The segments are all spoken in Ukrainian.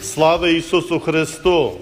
Слава Ісусу Христу!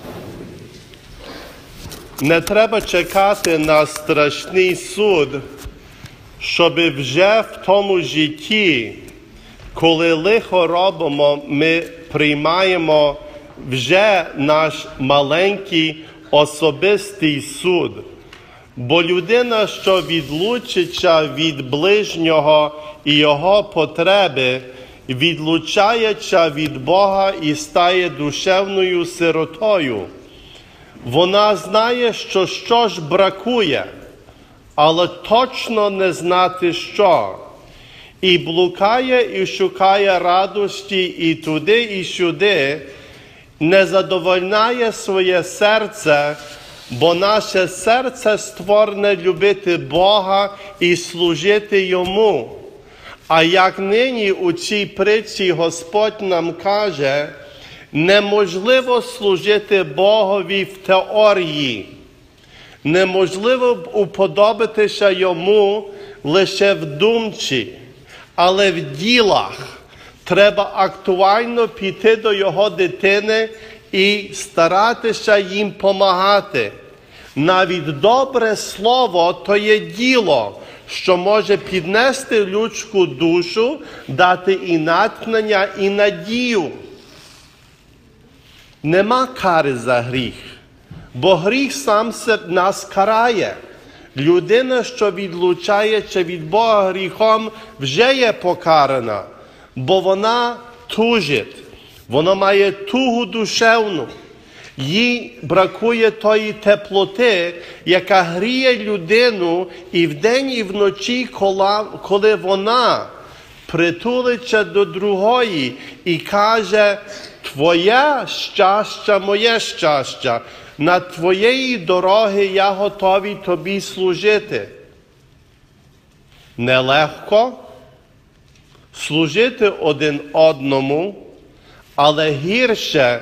Не треба чекати на страшний суд, щоб вже в тому житті, коли лихо робимо, ми приймаємо вже наш маленький особистий суд. Бо людина, що відлучиться від ближнього і його потреби, відлучається від Бога і стає душевною сиротою. Вона знає, що щось бракує, але точно не знати що. І блукає, і шукає радості і туди, і сюди, не задовольняє своє серце, бо наше серце створене любити Бога і служити Йому. А як нині у цій притчі Господь нам каже, неможливо служити Богові в теорії, неможливо уподобатися Йому лише в думці, але в ділах треба актуально піти до Його дитини і старатися їм помагати. Навіть добре слово – то є діло, що може піднести людську душу, дати і натхнення, і надію. Нема кари за гріх, бо гріх сам нас карає. Людина, що відлучається від Бога гріхом, вже є покарана, бо вона тужить, вона має тугу душевну. Їй бракує тої теплоти, яка гріє людину і вдень, і вночі, коли вона притулиться до другої і каже: «Твоє щастя, моє щастя, на твоєї дороги я готовий тобі служити». Нелегко служити один одному, але гірше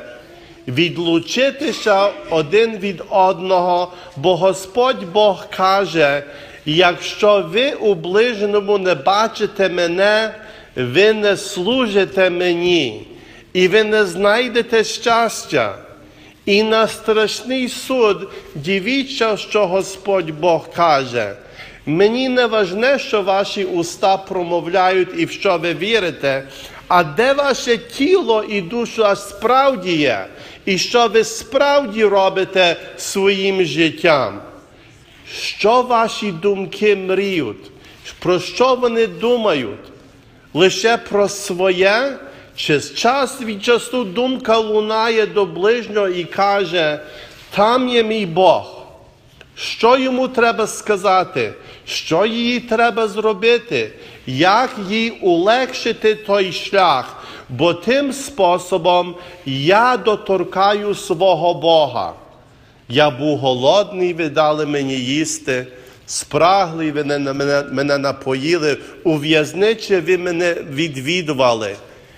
відлучитися один від одного, бо Господь Бог каже: «Якщо ви у ближньому не бачите мене, ви не служите мені, і ви не знайдете щастя». І на страшний суд дивіться, що Господь Бог каже: «Мені не важне, що ваші уста промовляють і в що ви вірите, а де ваше тіло і душа справді є, і що ви справді робите своїм життям? Що ваші думки мріють? Про що вони думають? Лише про своє? Чи з час від часу думка лунає до ближнього і каже: там є мій Бог. Що йому треба сказати? Що їй треба зробити? Як їй улегшити той шлях? Бо тим способом я доторкаю свого Бога. Я був голодний, ви дали мені їсти, спраглий, ви мене напоїли, у в'язниці ви мене відвідували».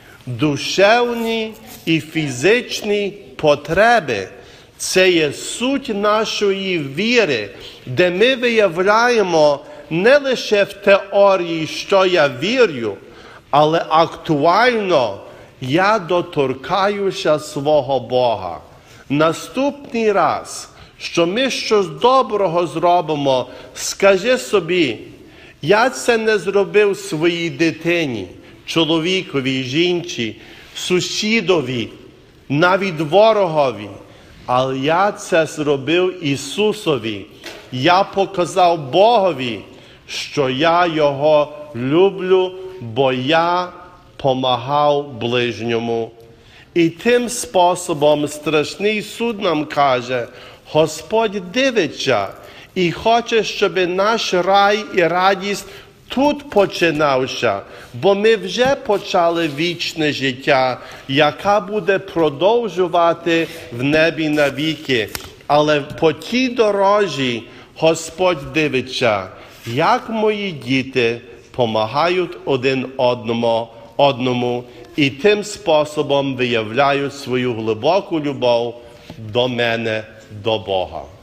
Душевні і фізичні потреби – це є суть нашої віри, де ми виявляємо не лише в теорії, що я вірю, але актуально я доторкаюся свого Бога. Наступний раз, що ми щось доброго зробимо, скажи собі: я це не зробив своїй дитині, чоловікові, жінці, сусідові, навіть ворогові, але я це зробив Ісусові. Я показав Богові, що я Його люблю, бо я помагав ближньому. І тим способом страшний суд нам каже: Господь дивиться і хоче, щоб наш рай і радість тут починався, бо ми вже почали вічне життя, яке буде продовжувати в небі навіки. Але по тій дорозі Господь дивиться, як мої діти помагають один одному і тим способом виявляють свою глибоку любов до мене, до Бога.